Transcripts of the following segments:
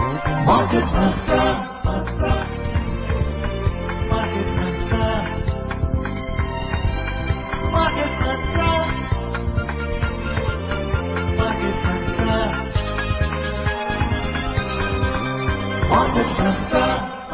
Market Mantra. Market Mantra. Market Mantra. Market Mantra. Market Mantra.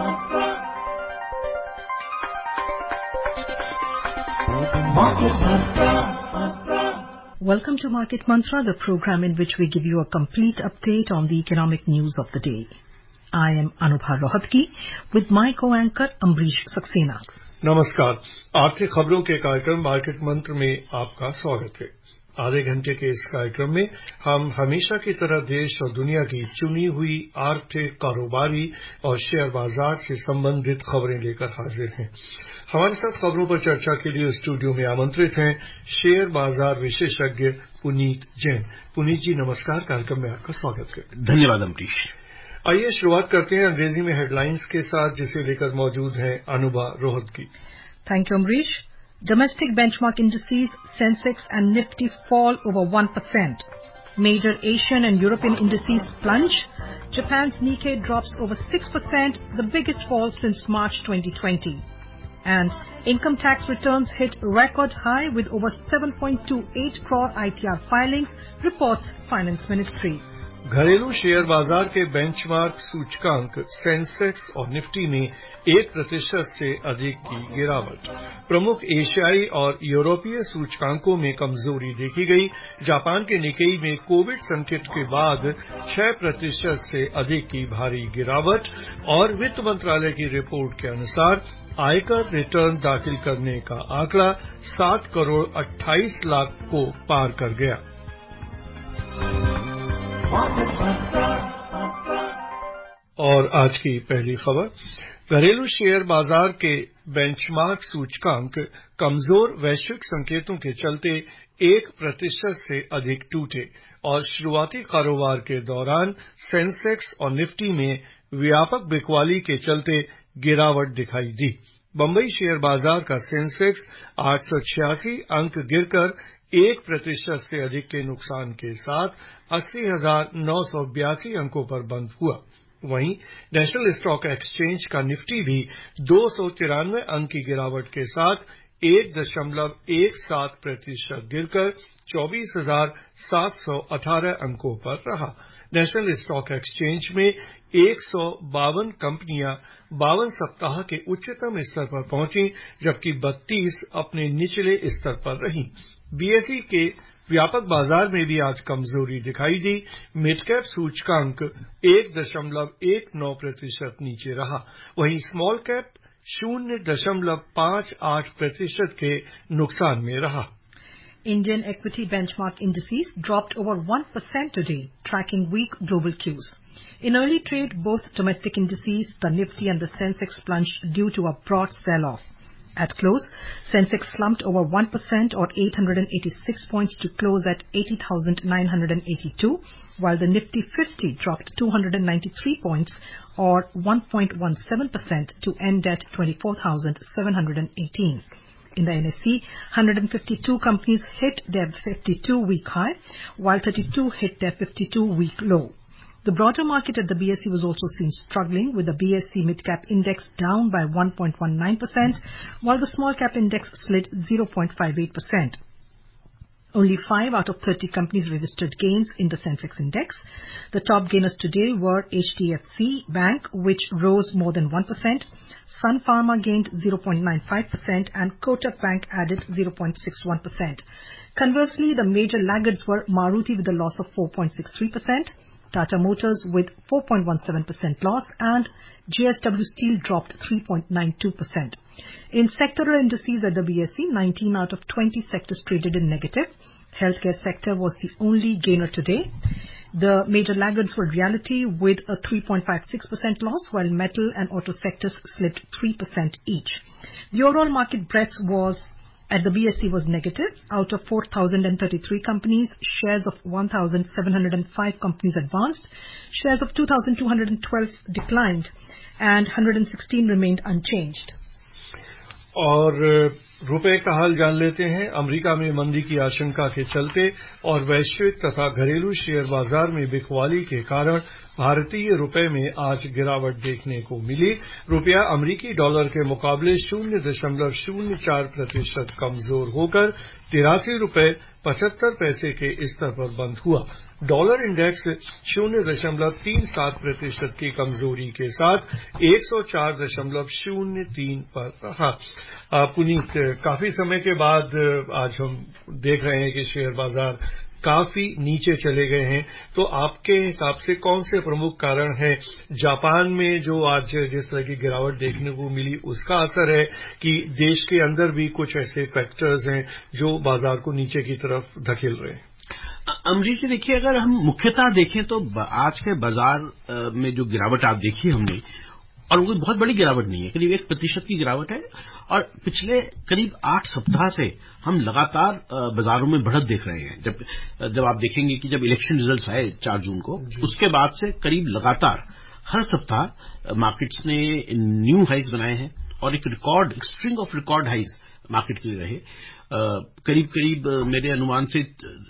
Market Mantra. Welcome to Market Mantra, the program in which we give you a complete update on the economic news of the day. I am Anubha Rohatgi with my co-anchor Ambrish Saxena. नमस्कार। आर्थिक खबरों के कार्यक्रम market मंत्र में आपका स्वागत है। आधे घंटे के इस कार्यक्रम में हम हमेशा की तरह देश और दुनिया की चुनी हुई आर्थिक, कारोबारी और शेयर बाजार से संबंधित खबरें लेकर हाजिर हैं। हमारे साथ खबरों पर चर्चा के लिए स्टूडियो में आमंत्रित हैं शेयर बाजार विशेषज्ञ पुनीत जैन। पुनीत जी नमस्कार, कार्यक्रम में आपका स्वागत है। धन्यवाद अमरीश। आइए शुरुआत करते हैं अंग्रेजी में हेडलाइंस के साथ, जिसे लेकर मौजूद हैं Anubha Rohatgi. Thank you, Ambrish. Domestic benchmark indices, Sensex and Nifty fall over 1%. Major Asian and European indices plunge. Japan's Nikkei drops over 6%, the biggest fall since March 2020. And income tax returns hit record high with over 7.28 crore ITR filings, reports Finance Ministry. घरेलू share बाजार के benchmark सूचकांक Sensex और Nifty में 1% से अधिक की गिरावट। प्रमुख एशियाई और यूरोपीय सूचकांकों में कमजोरी देखी गई। जापान के निकेई में कोविड संकट के बाद 6% से अधिक की भारी गिरावट और वित्त मंत्रालय की रिपोर्ट के अनुसार आयकर रिटर्न दाखिल करने का आंकड़ा 7 करोड़ 28 लाख को पार कर गया। और आज की पहली खबर, घरेलू शेयर बाजार के बेंचमार्क सूचकांक कमजोर वैश्विक संकेतों के चलते 1% से अधिक टूटे और शुरुआती कारोबार के दौरान सेंसेक्स और निफ्टी में व्यापक बिकवाली के चलते गिरावट दिखाई दी। बंबई शेयर बाजार का सेंसेक्स 886 अंक गिरकर 1% से अधिक के नुकसान के साथ 80,982 अंकों पर बंद हुआ। वहीं नेशनल स्टॉक एक्सचेंज का निफ्टी भी 293 अंक की गिरावट के साथ 1.17% गिरकर 24,718 अंकों पर रहा। नेशनल स्टॉक एक्सचेंज में 152 कंपनियां 52 सप्ताह के उच्चतम स्तर पर पहुंची, जबकि 32 अपने निचले स्तर पर रहीं। बीएसई के व्यापक बाजार में भी आज कमजोरी दिखाई दी। मिड कैप सूचकांक 1.19% नीचे रहा, वहीं स्मॉल कैप 0.58% के नुकसान में रहा। Indian equity benchmark indices dropped over 1% today, tracking weak global cues. In early trade, both domestic indices, the Nifty and the Sensex plunged due to a broad sell-off. At close, Sensex slumped over 1% or 886 points to close at 80,982, while the Nifty 50 dropped 293 points or 1.17% to end at 24,718. In the NSE, 152 companies hit their 52-week high, while 32 hit their 52-week low. The broader market at the BSE was also seen struggling, with the BSE mid-cap index down by 1.19%, while the small-cap index slid 0.58%. Only 5 out of 30 companies registered gains in the Sensex index. The top gainers today were HDFC Bank, which rose more than 1%, Sun Pharma gained 0.95%, and Kotak Bank added 0.61%. Conversely, the major laggards were Maruti with a loss of 4.63%, Tata Motors with 4.17% loss, and JSW Steel dropped 3.92%. In sectoral indices at the BSE, 19 out of 20 sectors traded in negative. Healthcare sector was the only gainer today. The major laggards were Realty with a 3.56% loss, while metal and auto sectors slipped 3% each. The overall market breadth at the BSE was negative. Out of 4,033 companies, shares of 1,705 companies advanced, shares of 2,212 declined, and 116 remained unchanged. और रुपए का हाल जान लेते हैं। America में मंदी की आशंका के चलते और वैश्विक तथा घरेलू शेयर बाजार में बिकवाली के कारण भारतीय रुपए में आज गिरावट देखने को मिली। रुपया अमेरिकी डॉलर के मुकाबले 0.04% कमजोर होकर 83 रुपए 75 पैसे के स्तर पर बंद हुआ। डॉलर इंडेक्स 0.37% की कमजोरी के साथ 104.03 पर रहा। पुनीत, काफी समय के बाद आज हम देख रहे हैं कि शेयर बाजार काफी नीचे चले गए हैं, तो आपके हिसाब से कौन से प्रमुख कारण हैं? जापान में जो आज जिस तरह की गिरावट देखने को मिली उसका असर है कि देश के अंदर भी कुछ ऐसे फैक्टर्स हैं जो बाजार को नीचे की तरफ धकेल रहे हैं? अमरीश जी, देखिए, अगर हम मुख्यतः देखें तो आज के बाजार में जो गिरावट आप देखी हमने, और वो बहुत बड़ी गिरावट नहीं है, करीब 1% की गिरावट है। और पिछले करीब 8 सप्ताह से हम लगातार बाजारों में बढ़त देख रहे हैं। जब आप देखेंगे कि जब इलेक्शन रिजल्ट्स आए 4 जून को, उसके बाद से करीब लगातार हर सप्ताह मार्केट्स ने न्यू हाइज बनाए हैं और एक string of record highs market के लिए रहे। करीब मेरे अनुमान से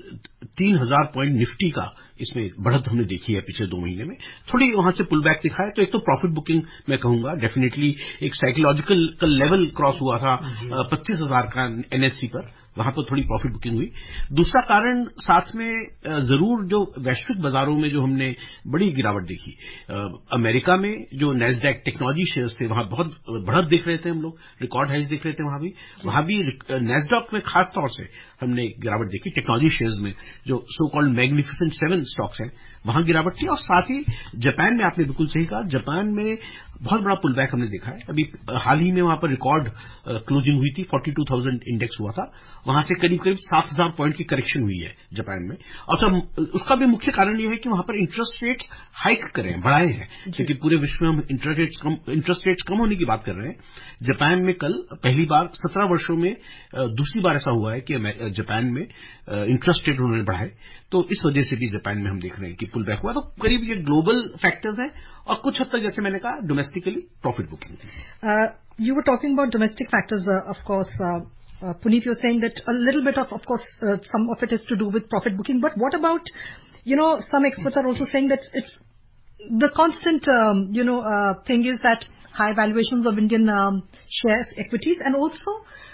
3000 पॉइंट निफ्टी का इसमें बढ़त हमने देखी है पिछले 2 महीने में। थोड़ी वहां से पुल बैक दिखा है, तो एक तो प्रॉफिट बुकिंग मैं कहूंगा डेफिनेटली एक साइकोलॉजिकल लेवल क्रॉस हुआ था 25,000 का एनएससी पर, वहां पर थोड़ी प्रॉफिट बुकिंग हुई। दूसरा कारण साथ में जरूर जो वैश्विक बाजारों में जो हमने बड़ी गिरावट देखी, अमेरिका में जो नैस्डैक टेक्नोलॉजी शेयर्स थे वहां बहुत बढ़त देख रहे थे हम लोग, रिकॉर्ड हाइज देख रहे थे वहां भी नैस्डैक में खास तौर से हमने गिरावट देखी। टेक्नोलॉजी शेयर्स में जो सो कॉल्ड मैग्निफिसेंट 7 स्टॉक्स हैं वहां गिरावट थी। और साथ ही जापान में आपने बिल्कुल सही कहा, जापान में बहुत बड़ा पुल बैक हमने देखा है। अभी हाल ही में वहां पर रिकॉर्ड क्लोजिंग हुई थी, 42,000 इंडेक्स हुआ था, वहां से करीब 7,000 पॉइंट की करेक्शन हुई है जापान में। और तब उसका भी मुख्य कारण यह है कि वहां पर इंटरेस्ट रेट्स हाइक करे हैं, बढ़ाए हैं, क्योंकि पूरे विश्व में हम इंटरेस्ट रेट्स कम होने की बात कर रहे हैं। जापान में कल पहली बार 17 वर्षों में दूसरी बार ऐसा हुआ है कि जापान में इंटरेस्ट रेट उन्होंने बढ़ाए, तो इस वजह से भी जापान में हम देख रहे हैं कि पुल बैक हुआ। तो करीब ये ग्लोबल फैक्टर्स हैं और कुछ हद तक जैसे मैंने कहा domestically profit booking. You were talking about domestic factors, of course. Puneet, you're saying that a little bit of course, some of it is to do with profit booking. But what about, some experts are also saying that it's the constant, thing is that high valuations of Indian shares, equities, and also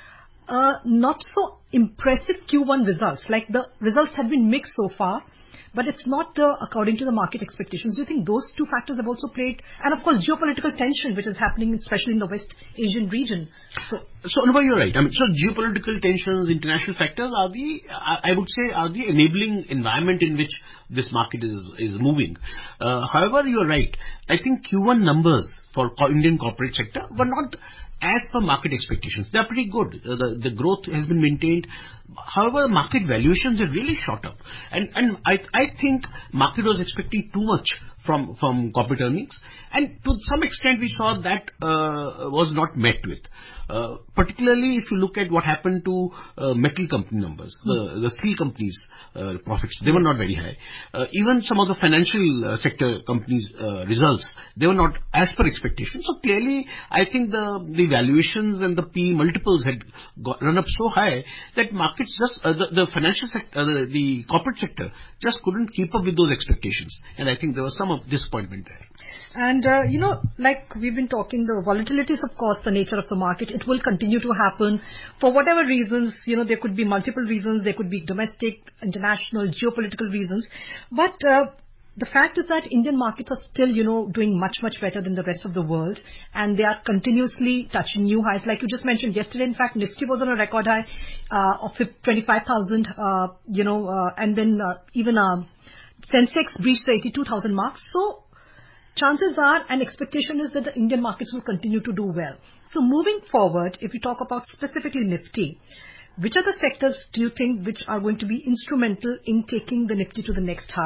not so impressive Q1 results. Like the results have been mixed so far, but it's not according to the market expectations. Do you think those two factors have also played? And of course, geopolitical tension, which is happening especially in the West Asian region. So Anubhav, you're right. I mean, so geopolitical tensions, international factors are I would say, are the enabling environment in which this market is moving. However, you're right. I think Q1 numbers for Indian corporate sector were not as per market expectations. They are pretty good. The growth has been maintained. However, market valuations have really shot up. And I think market was expecting too much from corporate earnings. And to some extent, we saw that was not met with. Particularly if you look at what happened to metal company numbers, the steel companies' profits, they were not very high. Even some of the financial sector companies' results, they were not as per expectations. So clearly, I think the valuations and the P multiples had run up so high that markets just, the financial sector, the corporate sector just couldn't keep up with those expectations. And I think there was some of disappointment there. And, like we've been talking, the volatility is, of course, the nature of the market. It will continue to happen for whatever reasons. There could be multiple reasons. There could be domestic, international, geopolitical reasons. But the fact is that Indian markets are still, doing much, much better than the rest of the world. And they are continuously touching new highs. Like you just mentioned yesterday, in fact, Nifty was on a record high of 25,000, and then even Sensex breached the 82,000 mark. So chances are, and expectation is that the Indian markets will continue to do well. So moving forward, if we talk about specifically Nifty, which are the sectors do you think which are going to be instrumental in taking the Nifty to the next high?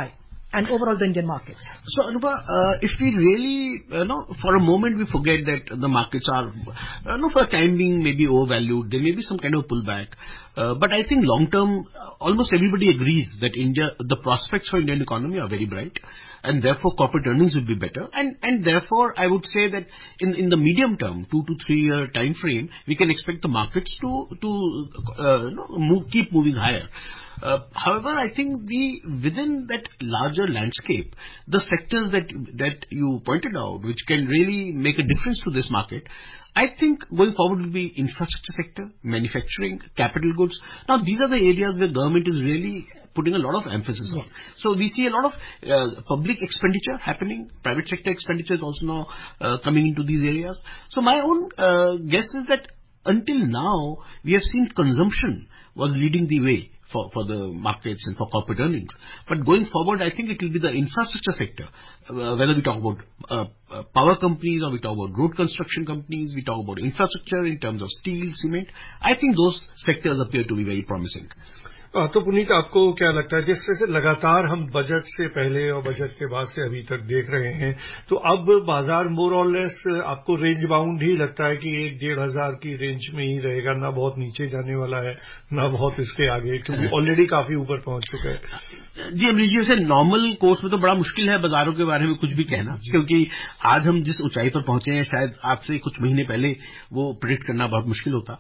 and overall the Indian markets? So, Anupa, if we really, for a moment we forget that the markets are, for a time being maybe overvalued, there may be some kind of pullback. But I think long term, almost everybody agrees that the prospects for Indian economy are very bright, and therefore corporate earnings will be better. And therefore, I would say that in the medium term, 2 to 3 year time frame, we can expect the markets to keep moving higher. However, I think within that larger landscape, the sectors that you pointed out, which can really make a difference to this market, I think going forward will be infrastructure sector, manufacturing, capital goods. Now, these are the areas where government is really putting a lot of emphasis on. So we see a lot of public expenditure happening. Private sector expenditure is also now coming into these areas. So my own guess is that until now, we have seen consumption was leading the way for the markets and for corporate earnings. But going forward, I think it will be the infrastructure sector, whether we talk about power companies or we talk about road construction companies, we talk about infrastructure in terms of steel, cement. I think those sectors appear to be very promising. तो पुनीत, आपको क्या लगता है, जिस तरह से लगातार हम बजट से पहले और बजट के बाद से अभी तक देख रहे हैं, तो अब बाजार मोर और लेस आपको रेंज बाउंड ही लगता है कि 1,500 की रेंज में ही रहेगा, ना बहुत नीचे जाने वाला है, ना बहुत इसके आगे, क्योंकि ऑलरेडी काफी ऊपर पहुंच चुका है? जी अमरीश जी, वैसे नॉर्मल कोर्स में तो बड़ा मुश्किल है बाजारों के बारे में कुछ भी कहना, क्योंकि आज हम जिस ऊंचाई पर पहुंचे हैं, शायद आज से कुछ महीने पहले वो प्रेडिक्ट करना बहुत मुश्किल होता.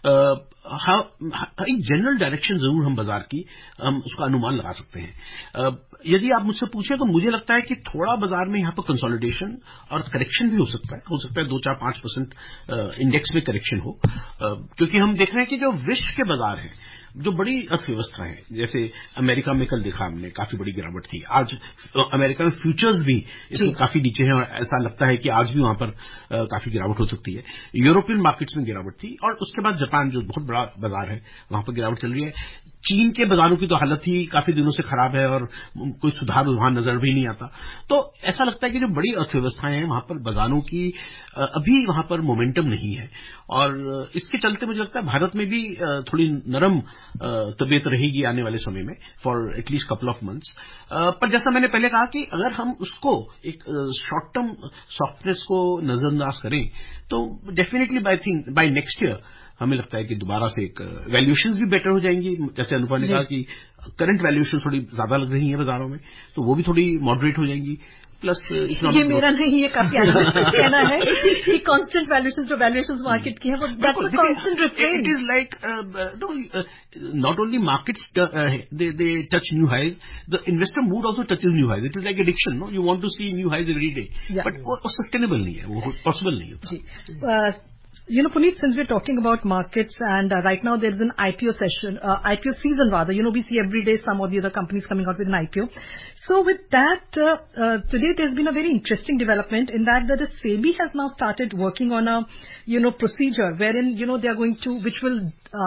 एक जनरल डायरेक्शन जरूर हम बाजार की हम उसका अनुमान लगा सकते हैं. यदि आप मुझसे पूछें तो मुझे लगता है कि थोड़ा बाजार में यहाँ पर कंसोलिडेशन और करेक्शन भी हो सकता है 2-4-5% इंडेक्स में करेक्शन हो, क्योंकि हम देख रहे हैं कि जो विश्व के बाजार हैं, जो बड़ी अर्थव्यवस्था है, जैसे अमेरिका में कल देखा हमने काफी बड़ी गिरावट थी. आज अमेरिका में फ्यूचर्स भी इसमें काफी नीचे हैं और ऐसा लगता है कि आज भी वहां पर काफी गिरावट हो सकती है. यूरोपियन मार्केट्स में गिरावट थी और उसके बाद जापान जो बहुत बड़ा बाजार है वहां पर गिरावट चल रही है. चीन के बाजारों की तो हालत ही काफी दिनों से खराब है और कोई सुधार वहां नजर भी नहीं आता. तो ऐसा लगता है कि जो बड़ी अर्थव्यवस्थाएं हैं वहां पर बाजारों की अभी वहां पर मोमेंटम नहीं है और इसके चलते मुझे लगता है भारत में भी थोड़ी नरम तबीयत रहेगी आने वाले समय में for at least couple of months. पर जैसा मैंने पहले कहा कि अगर हम उसको एक शॉर्ट टर्म सॉफ्टनेस को नजरअंदाज करें तो डेफिनेटली बाय नेक्स्ट ईयर हमें लगता है कि दोबारा से एक वैल्यूएशंस भी बेटर हो जाएंगी. जैसे अनुपा ने कहा कि करंट वैल्यूएशन थोड़ी ज्यादा लग रही है बाजारों में, तो वो भी थोड़ी मॉडरेट हो जाएंगी. प्लस ये मेरा नहीं, ये काफी कहना है कि कांस्टेंट वैल्यूएशंस जो वैल्यूएशंस मार्केट की है वो that's a constant refrain. It is like not only markets they touch new highs, the investor mood also touches new highs. It is like addiction, no? You want to see new highs every day, but वो sustainable नहीं है, वो possible नहीं होता. Puneet, since we're talking about markets and right now there is an IPO session, IPO season rather, we see every day some of the other companies coming out with an IPO. So with that, today there's been a very interesting development in that the SEBI has now started working on a, procedure wherein, they are going to, which will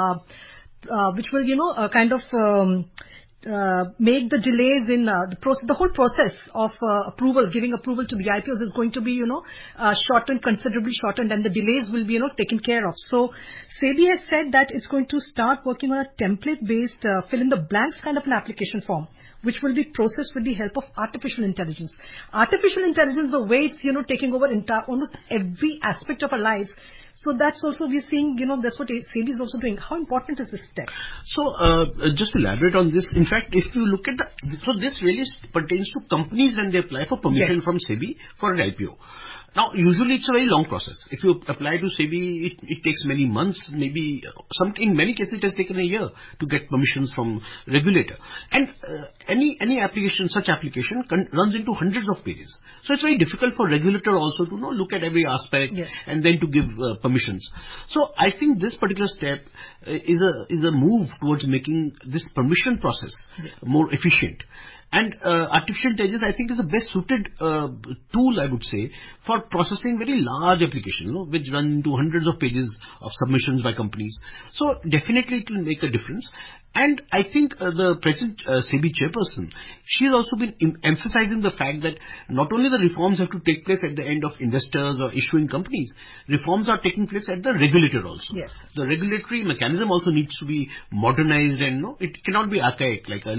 kind of, make the delays in the whole process of giving approval to the IPOs is going to be, shortened, considerably shortened, and the delays will be, taken care of. So SEBI has said that it's going to start working on a template-based fill in the blanks kind of an application form, which will be processed with the help of artificial intelligence. Artificial intelligence, the way it's, taking over almost every aspect of our life. So that's also we're seeing, that's what SEBI is also doing. How important is this step? So, just to elaborate on this, in fact, if you look at so this really pertains to companies when they apply for permission from SEBI for an IPO. Now, usually it's a very long process. If you apply to SEBI, it takes many months, maybe in many cases it has taken a year to get permissions from regulator. And any application, such application runs into hundreds of pages. So it's very difficult for regulator also to look at every aspect and then to give permissions. So I think this particular step is a move towards making this permission process more efficient. And artificial intelligence, I think, is the best suited tool, I would say, for processing very large applications, which run into hundreds of pages of submissions by companies. So definitely it will make a difference. And I think the present SEBI chairperson, she has also been emphasizing the fact that not only the reforms have to take place at the end of investors or issuing companies, reforms are taking place at the regulator also. Yes. The regulatory mechanism also needs to be modernized and it cannot be archaic like earlier.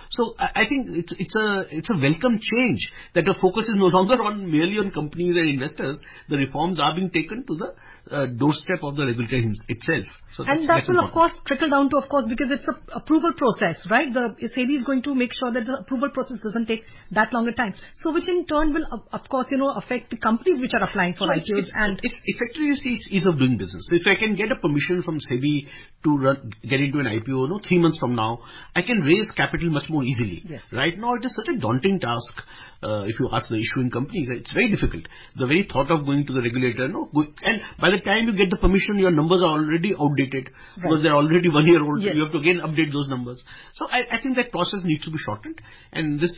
So I think it's a welcome change that the focus is no longer on merely on companies and investors. The reforms are being taken to the doorstep of the regulator itself. So and that will, of course, trickle down to, of course, because it's an approval process, right? The SEBI is going to make sure that the approval process doesn't take that longer time. So which in turn will, of course, affect the companies which are applying for IPOs. It's effectively, you see, it's ease of doing business. If I can get a permission from SEBI to get into an IPO, 3 months from now, I can raise capital much more easily. Yes. Right now, it is such a daunting task. If you ask the issuing companies, it's very difficult. The very thought of going to the regulator, and by the time you get the permission, your numbers are already outdated, because they're already 1 year old. Yes. So you have to again update those numbers. So I think that process needs to be shortened, and this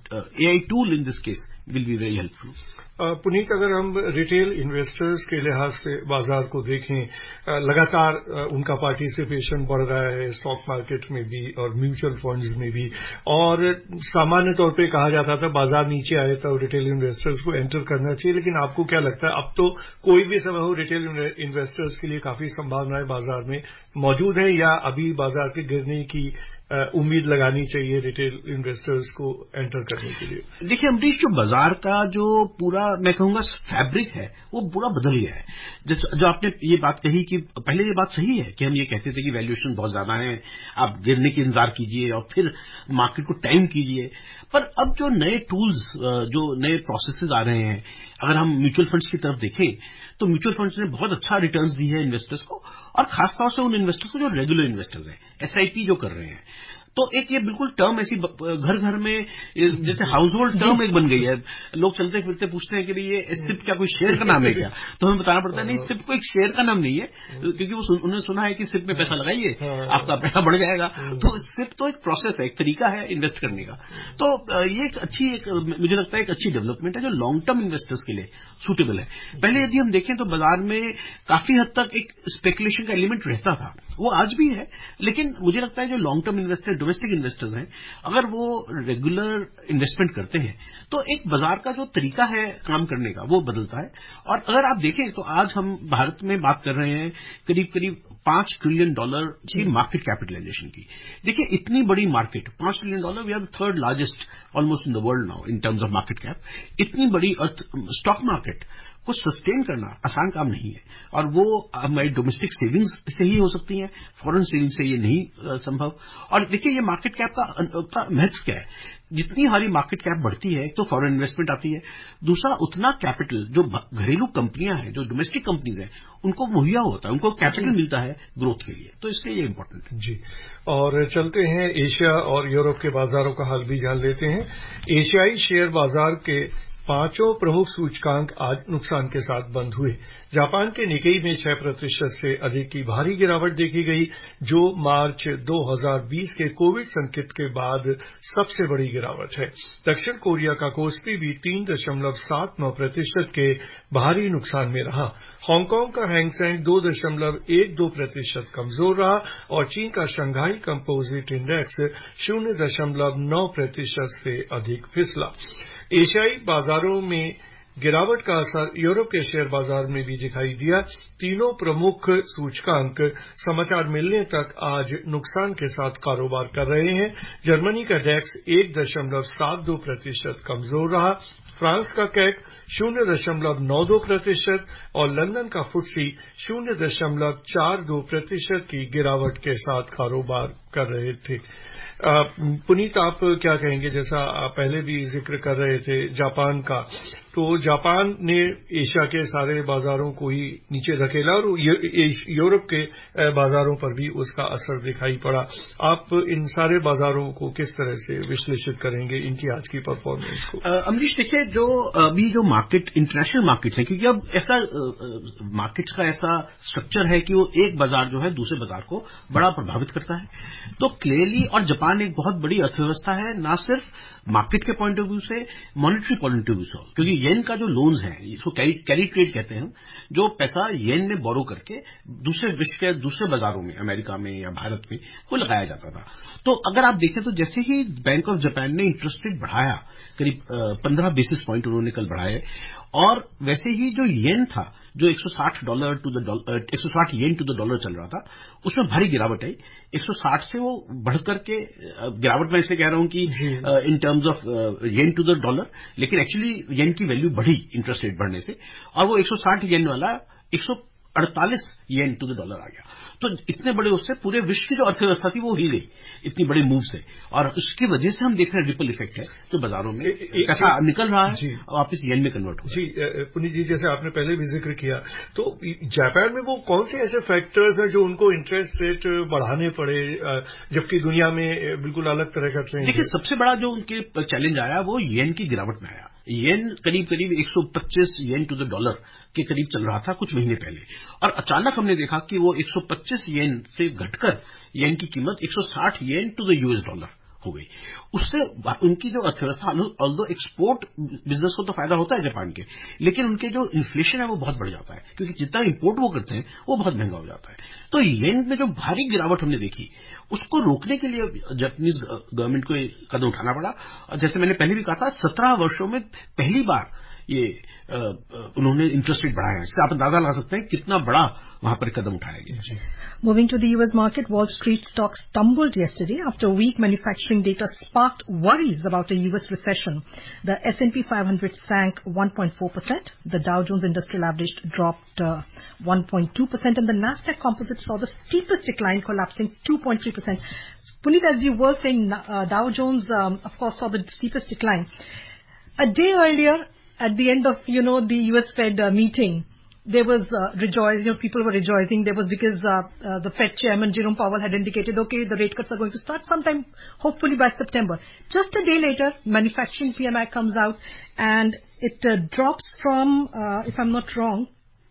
AI tool in this case will be very helpful. Puneet, अगर हम retail investors के लिहाज से बाजार को देखें, लगातार उनका पार्टिसिपेशन बढ़ रहा है स्टॉक मार्केट में भी और म्यूचुअल फंड्स में भी, और सामान्य तौर पे कहा जाता था बाजार नीचे आए तो रिटेल इन्वेस्टर्स को एंटर करना चाहिए, लेकिन आपको क्या लगता है अब तो कोई भी समय हो रिटेल इन्वेस्टर्स के लिए काफी संभावनाएं बाजार में मौजूद है, या अभी बाजार के गिरने की उम्मीद लगानी चाहिए रिटेल इन्वेस्टर्स को एंटर करने के लिए? देखिए अमरीश, जो बाजार का जो पूरा मैं कहूंगा फैब्रिक है वो पूरा बदल गया है. जो आपने ये बात कही कि पहले ये बात सही है कि हम ये कहते थे कि वैल्यूएशन बहुत ज्यादा है, आप गिरने की इंतजार कीजिए और फिर मार्केट को टाइम कीजिए, पर अब जो नए टूल्स, जो नए प्रोसेसेस आ रहे हैं, अगर हम म्यूचुअल फंड्स की तरफ देखें तो म्यूचुअल फंड्स ने बहुत अच्छा रिटर्न्स दी है इन्वेस्टर्स को, और खासतौर से उन इन्वेस्टर्स को जो रेगुलर इन्वेस्टर्स हैं, एसआईपी जो कर रहे हैं. तो एक ये बिल्कुल टर्म ऐसी घर घर में जैसे हाउस होल्ड टर्म एक बन गई है. लोग चलते फिरते पूछते हैं कि भाई ये सिप क्या कोई शेयर का नाम है क्या, तो हमें बताना पड़ता है नहीं, सिप कोई एक शेयर का नाम नहीं है, क्योंकि उन्होंने सुना है कि सिप में पैसा लगाइए आपका पैसा बढ़ जाएगा. तो सिप तो एक प्रोसेस है, एक तरीका है इन्वेस्ट करने का. तो ये एक मुझे लगता है एक अच्छी डेवलपमेंट है जो लॉन्ग टर्म इन्वेस्टर्स के लिए सूटेबल है. पहले यदि हम देखें तो बाजार में काफी हद तक एक स्पेकुलेशन का एलिमेंट रहता था, वो आज भी है, लेकिन मुझे लगता है जो long term investor, domestic investors हैं, अगर वो रेगुलर इन्वेस्टमेंट करते हैं तो एक बाजार का जो तरीका है काम करने का वो बदलता है. और अगर आप देखें तो आज हम भारत में बात कर रहे हैं करीब करीब $5 ट्रिलियन की मार्केट कैपिटलाइजेशन की. देखिए इतनी बड़ी market, $5 trillion, we are the third largest almost in the world now in terms of market cap. इतनी बड़ी स्टॉक मार्केट को सस्टेन करना आसान काम नहीं है, और वो हमारी डोमेस्टिक सेविंग्स से ही हो सकती हैं, फॉरेन सेविंग्स से ये नहीं संभव. और देखिए ये मार्केट कैप का महत्व क्या है, जितनी हमारी मार्केट कैप बढ़ती है तो फॉरेन इन्वेस्टमेंट आती है, दूसरा उतना कैपिटल जो घरेलू कंपनियां हैं, जो डोमेस्टिक कंपनीज हैं, उनको मुहैया होता है, उनको कैपिटल मिलता है ग्रोथ के लिए, तो इसलिए ये इंपॉर्टेंट है. जी, और चलते हैं एशिया और यूरोप के बाजारों का हाल भी जान लेते हैं. एशियाई शेयर बाजार के 5 प्रमुख सूचकांक आज नुकसान के साथ बंद हुए. जापान के निकेई में 6% से अधिक की भारी गिरावट देखी गई, जो मार्च 2020 के कोविड संकट के बाद सबसे बड़ी गिरावट है. दक्षिण कोरिया का कोस्पी भी 3.79% के भारी नुकसान में रहा. हांगकांग का हैंगसेंग 2.12% कमजोर रहा, और चीन का शंघाई कंपोजिट इंडेक्स 0.9% से अधिक फिसला. एशियाई बाजारों में गिरावट का असर यूरोप के शेयर बाजार में भी दिखाई दिया. तीनों प्रमुख सूचकांक समाचार मिलने तक आज नुकसान के साथ कारोबार कर रहे हैं. जर्मनी का डेक्स 1.72% कमजोर रहा, फ्रांस का कैक 0.92% और लंदन का फुट्सी 0.42% की गिरावट के साथ कारोबार कर रहे थे. पुनीत, आप क्या कहेंगे, जैसा आप पहले भी जिक्र कर रहे थे जापान का, तो जापान ने एशिया के सारे बाजारों को ही नीचे धकेला और यूरोप के बाजारों पर भी उसका असर दिखाई पड़ा. आप इन सारे बाजारों को किस तरह से विश्लेषित करेंगे, इनकी आज की परफॉर्मेंस को? अमरीश, देखिए जो अभी जो मार्केट, इंटरनेशनल मार्केट है, क्योंकि अब ऐसा मार्केट्स का ऐसा स्ट्रक्चर है कि वो एक बाजार जो है दूसरे बाजार को बड़ा प्रभावित करता है. तो क्लियरली, और जापान एक बहुत बड़ी अर्थव्यवस्था है, ना सिर्फ मार्केट के पॉइंट ऑफ व्यू से, मॉनेटरी पॉइंट ऑफ व्यू से, क्योंकि येन का जो लोन्स हैं, इसको कैरी ट्रेड कहते हैं, जो पैसा येन में बोरो करके दूसरे विश्व के दूसरे बाजारों में, अमेरिका में या भारत में, वो लगाया जाता था. तो अगर आप देखें तो जैसे ही बैंक ऑफ जापान ने इंटरेस्ट रेट बढ़ाया करीब 15 बेसिस बेसिस पॉइंट उन्होंने कल बढ़ाए। और वैसे ही जो येन था, जो $160 येन टू द डॉलर चल रहा था, उसमें भारी गिरावट आई। 160 से वो बढ़कर के, गिरावट मैं इसलिए कह रहा हूं कि in terms of yen to the dollar, लेकिन एक्चुअली येन की वैल्यू बढ़ी इंटरेस्ट रेट बढ़ने से, और वो 160 येन वाला 148 येन टू द डॉलर आ गया। तो इतने बड़े उससे पूरे विश्व की जो अर्थव्यवस्था थी वो हिल गई इतनी बड़ी मूव से, और उसकी वजह से हम देख रहे हैं रिपल इफेक्ट है जो बाजारों में पैसा निकल रहा है और वापस येन में कन्वर्ट हो रहा है। पुनीत जी, जैसे आपने पहले भी जिक्र किया, तो जापान में वो कौन से ऐसे फैक्टर्स हैं जो उनको इंटरेस्ट रेट बढ़ाने पड़े, जबकि दुनिया में बिल्कुल अलग तरह का ट्रेंड? देखिए, सबसे बड़ा जो उनके चैलेंज आया वो येन की गिरावट में आया। येन करीब 125 येन टू द डॉलर के करीब चल रहा था कुछ महीने पहले, और अचानक हमने देखा कि वो 125 येन से घटकर येन की कीमत 160 yen to the US dollar हो गई। उससे उनकी जो अर्थव्यवस्था, ऑल्दो एक्सपोर्ट बिजनेस को तो फायदा होता है जापान के, लेकिन उनके जो इन्फ्लेशन है वो बहुत बढ़ जाता है, क्योंकि जितना इंपोर्ट वो करते हैं वो बहुत महंगा हो जाता है। तो येन में जो भारी गिरावट हमने देखी, उसको रोकने के लिए जापानीज गवर्नमेंट को कदम उठाना पड़ा। और जैसे मैंने पहले भी कहा था, 17 वर्षों में पहली बार ये उन्होंने इंटरेस्ट रेट बढ़ाया है। इससे आप अंदाजा लगा सकते हैं कितना बड़ा वहां पर कदम उठाया गया। Moving to the US market, Wall Street stocks tumbled yesterday after weak manufacturing data sparked worries about a US recession. The S&P 500 sank 1.4%. The Dow Jones Industrial Average dropped 1.2%, and the Nasdaq Composite saw the steepest decline, collapsing 2.3%. Puneet, as you were saying, Dow Jones, of course, saw the steepest decline. A day earlier, at the end of, the US Fed meeting, there was rejoicing, people were rejoicing. There was because the Fed chairman, Jerome Powell, had indicated, okay, the rate cuts are going to start sometime, hopefully by September. Just a day later, manufacturing PMI comes out, and it drops from, if I'm not wrong,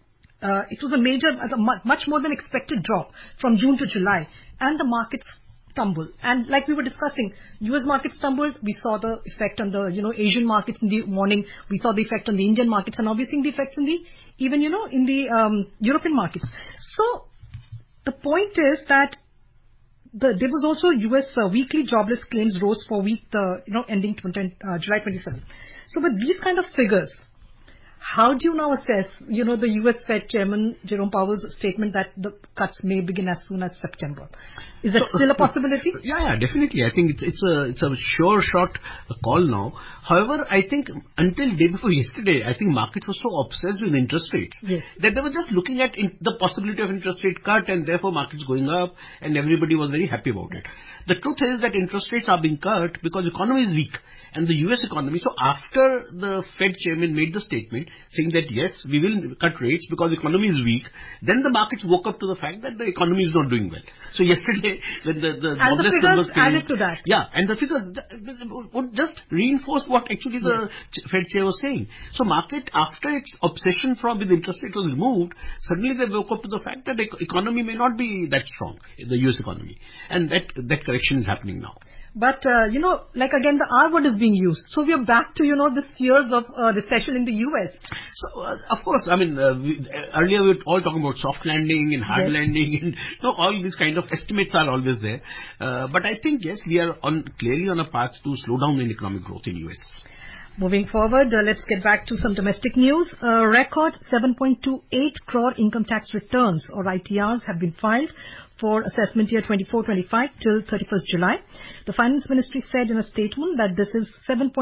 it was much more than expected drop from June to July, and the markets tumble. And like we were discussing, US markets tumbled. We saw the effect on the, Asian markets in the morning. We saw the effect on the Indian markets, and now we're seeing the effects in the, even, in the European markets. So the point is that there was also US weekly jobless claims rose for week, ending July 27. So with these kind of figures, how do you now assess, the US Fed Chairman Jerome Powell's statement that the cuts may begin as soon as September? Is that still a possibility? Yeah, definitely. I think it's a sure shot call now. However, I think until day before yesterday, I think markets were so obsessed with interest rates that they were just looking at the possibility of interest rate cut, and therefore markets going up, and everybody was very happy about it. The truth is that interest rates are being cut because the economy is weak, and the US economy. So after the Fed chairman made the statement saying that yes, we will cut rates because the economy is weak, then the markets woke up to the fact that the economy is not doing well. So yesterday, when the jobless numbers came, added to that. Yeah, and the figures would just reinforce what actually the Fed chair was saying. So market, after its obsession with interest rate was removed, suddenly they woke up to the fact that the economy may not be that strong, the US economy, and that correction is happening now. But, like again, the R word is being used. So we are back to, this fears of recession in the US. So, of course, I mean, earlier we were all talking about soft landing and hard landing, and all these kind of estimates are always there. But I think, yes, we are clearly on a path to slow down in economic growth in US. Moving forward, let's get back to some domestic news. Record 7.28 crore income tax returns, or ITRs, have been filed for assessment year 24-25 till 31st July. The Finance Ministry said in a statement that this is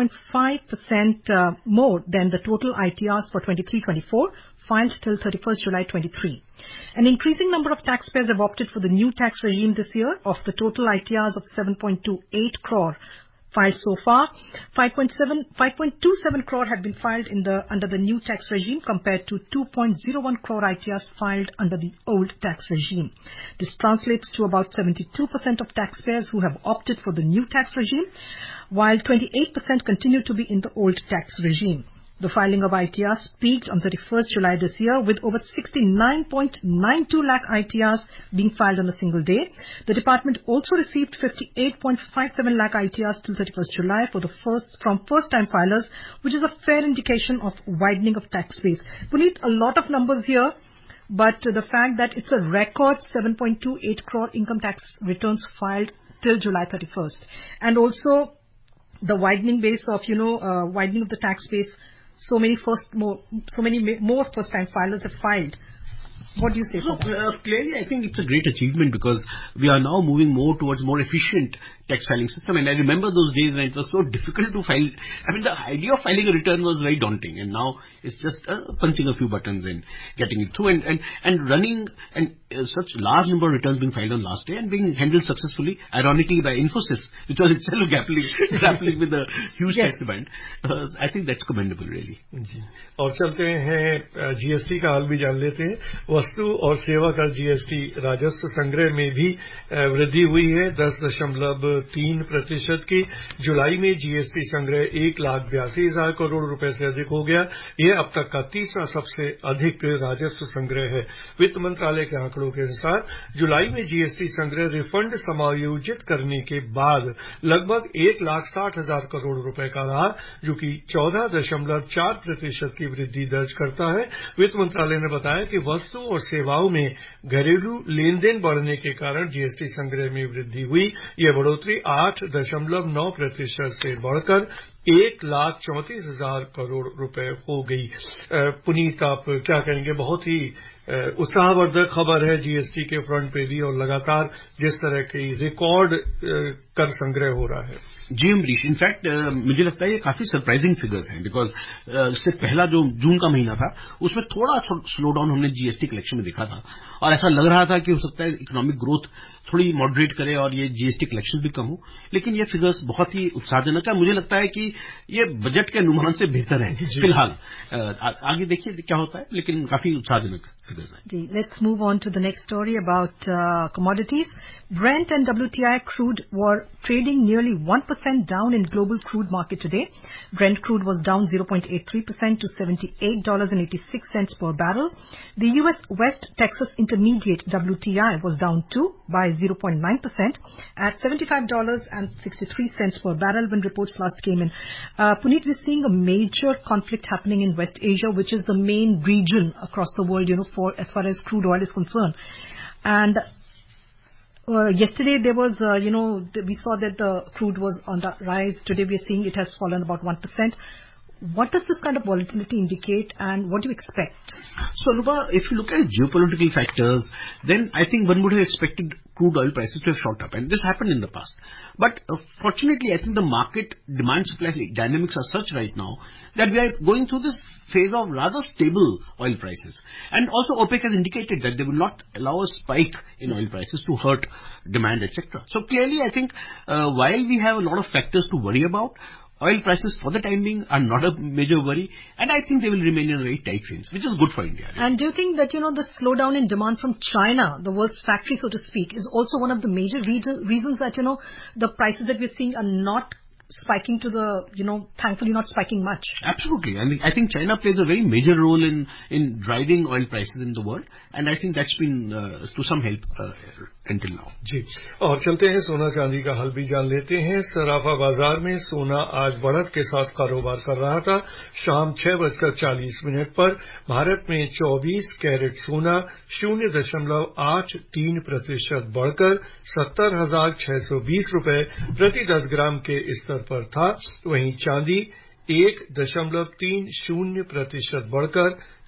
7.5% more than the total ITRs for 23-24 filed till 31st July 23. An increasing number of taxpayers have opted for the new tax regime this year. Of the total ITRs of 7.28 crore filed so far, 5.27 crore had been filed under the new tax regime compared to 2.01 crore ITRs filed under the old tax regime. This translates to about 72% of taxpayers who have opted for the new tax regime, while 28% continue to be in the old tax regime. The filing of ITRs peaked on 31st July this year, with over 69.92 lakh ITRs being filed on a single day. The department also received 58.57 lakh ITRs till 31st July from first-time filers, which is a fair indication of widening of tax base. Puneet, a lot of numbers here, but the fact that it's a record 7.28 crore income tax returns filed till July 31st. And also, the widening base of, widening of the tax base, so many more first-time filers have filed. What do you say for that? Clearly, I think it's a great achievement because we are now moving more towards more efficient tax filing system. And I remember those days when it was so difficult to file. I mean, the idea of filing a return was very daunting, and now it's just punching a few buttons and getting it through and running and such large number of returns being filed on last day and being handled successfully, ironically by Infosys, which was itself grappling with a huge tax demand. I think that's commendable, really. और चलते हैं GST का हाल भी जान लेते हैं. वस्तु और सेवा कर जीएसटी राजस्व संग्रह में भी वृद्धि हुई है 10.3% की. जुलाई में जीएसटी संग्रह 1,82,000 करोड़ रुपए से अधिक हो गया. यह अब तक का तीसरा सबसे अधिक राजस्व संग्रह है. वित्त मंत्रालय के आंकड़ों के अनुसार जुलाई में जीएसटी संग्रह रिफंड समायोजित करने के बाद लगभग 1,60,000 करोड़ रुपए का रहा, जो कि 14.4% की वृद्धि दर्ज करता है. वित्त मंत्रालय ने बताया कि वस्तु और सेवाओं में घरेलू लेन देन बढ़ने के कारण जीएसटी संग्रह में वृद्धि हुई. यह बढ़ोतरी 8.9% से बढ़कर 1,34,000 करोड़ रुपए हो गई. पुनीत, आप क्या कहेंगे? बहुत ही उत्साहवर्धक खबर है जीएसटी के फ्रंट पे भी, और लगातार जिस तरह की रिकॉर्ड कर संग्रह हो रहा है. जी अमरीश, इनफैक्ट मुझे लगता है ये काफी सरप्राइजिंग फिगर्स हैं बिकॉज इससे पहला जो जून का महीना था उसमें थोड़ा स्लो डाउन हमने जीएसटी कलेक्शन में देखा था, और ऐसा लग रहा था कि हो सकता है इकोनॉमिक ग्रोथ थोड़ी मॉडरेट करे और ये जीएसटी कलेक्शन भी कम हो. लेकिन ये फिगर्स बहुत ही उत्साहजनक है. मुझे लगता है कि ये बजट के अनुमान से बेहतर है फिलहाल. आगे देखिए क्या होता है, लेकिन काफी उत्साहजनक फिगर्स है. जी, let's move on to the next story about commodities. Brent and WTI crude were trading nearly 1% down in global crude market today. Brent crude was down 0.83% to $78.86 per barrel. The U.S. West Texas Intermediate WTI was down too by 0.9% at $75.63 per barrel when reports last came in. Puneet, we're seeing a major conflict happening in West Asia, which is the main region across the world, for as far as crude oil is concerned. And yesterday there was, we saw that the crude was on the rise. Today we are seeing it has fallen about 1%. What does this kind of volatility indicate, and what do you expect? So, Anupa, if you look at geopolitical factors, then I think one would have expected crude oil prices to have shot up, and this happened in the past. But fortunately, I think the market demand-supply dynamics are such right now that we are going through this phase of rather stable oil prices. And also OPEC has indicated that they will not allow a spike in oil prices to hurt demand, etc. So clearly, I think while we have a lot of factors to worry about, oil prices for the time being are not a major worry, and I think they will remain in a very tight range, which is good for India. Really. And do you think that, the slowdown in demand from China, the world's factory, so to speak, is also one of the major reasons that, the prices that we're seeing are not spiking to the, thankfully not spiking much? Absolutely. I think China plays a very major role in driving oil prices in the world, and I think that's been to some help until now. जी, और चलते हैं सोना चांदी का हाल भी जान लेते हैं. सराफा बाजार में सोना आज बढ़त के साथ कारोबार कर रहा था. शाम 6:40 पर भारत में 24 कैरेट सोना 0.83% बढ़कर 70,620 रुपए प्रति 10 ग्राम के स्तर पर था. वहीं चांदी 1.30% बढ़कर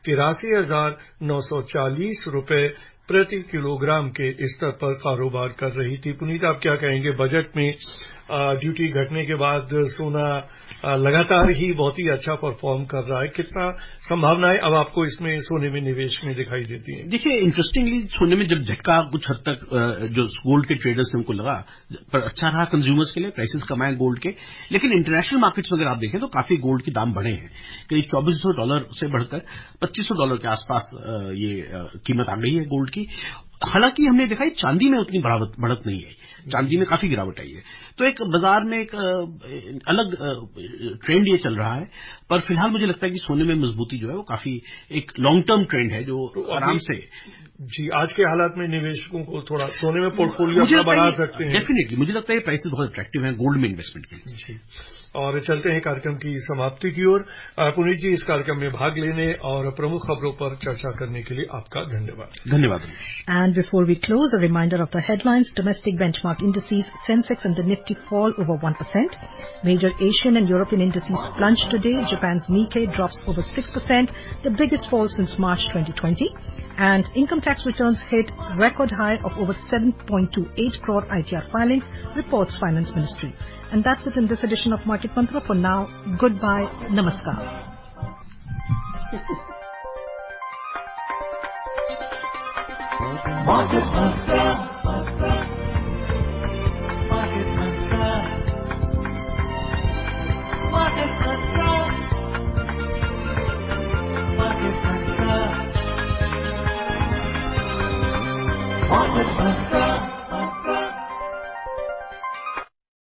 83,940 रुपए प्रति किलोग्राम के स्तर पर कारोबार कर रही थी. पुनीत, आप क्या कहेंगे? बजट में ड्यूटी घटने के बाद सोना लगातार ही बहुत ही अच्छा परफॉर्म कर रहा है. कितना संभावनाएं अब आपको इसमें सोने में निवेश में दिखाई देती हैं? देखिए, इंटरेस्टिंगली सोने में जब झटका कुछ हद तक जो गोल्ड के ट्रेडर्स ने उनको लगा, पर अच्छा रहा कंज्यूमर्स के लिए, प्राइसेस कमाए गोल्ड के. लेकिन इंटरनेशनल मार्केट्स में अगर आप देखें तो काफी गोल्ड के दाम बढ़े हैं. करीब $2,400 से बढ़कर $2,500 के आसपास ये कीमत आ गई है गोल्ड की. हालांकि हमने देखा है चांदी में उतनी बढ़त नहीं है, चांदी में काफी गिरावट आई है. तो एक बाजार में एक अलग ट्रेंड ये चल रहा है, पर फिलहाल मुझे लगता है कि सोने में मजबूती जो है वो काफी एक लॉन्ग टर्म ट्रेंड है जो आराम से. जी, आज के हालात में निवेशकों को थोड़ा सोने में पोर्टफोलियो अपना बढ़ा सकते हैं. डेफिनेटली मुझे लगता है ये प्राइसेस बहुत अट्रैक्टिव हैं गोल्ड में इन्वेस्टमेंट के लिए. और चलते हैं कार्यक्रम की समाप्ति की ओर। पुनीत जी, इस कार्यक्रम में भाग लेने और प्रमुख खबरों पर चर्चा करने के लिए आपका धन्यवाद। धन्यवाद। And before we close, a reminder of the headlines. Domestic benchmark indices, Sensex and the Nifty fall over 1%. Major Asian and European indices plunged today. Japan's Nikkei drops over 6%, the biggest fall since March 2020. And income tax returns hit record high of over 7.28 crore ITR filings, reports Finance Ministry. And that's it in this edition of Market Mantra. For now, goodbye, namaskar. Market Mantra.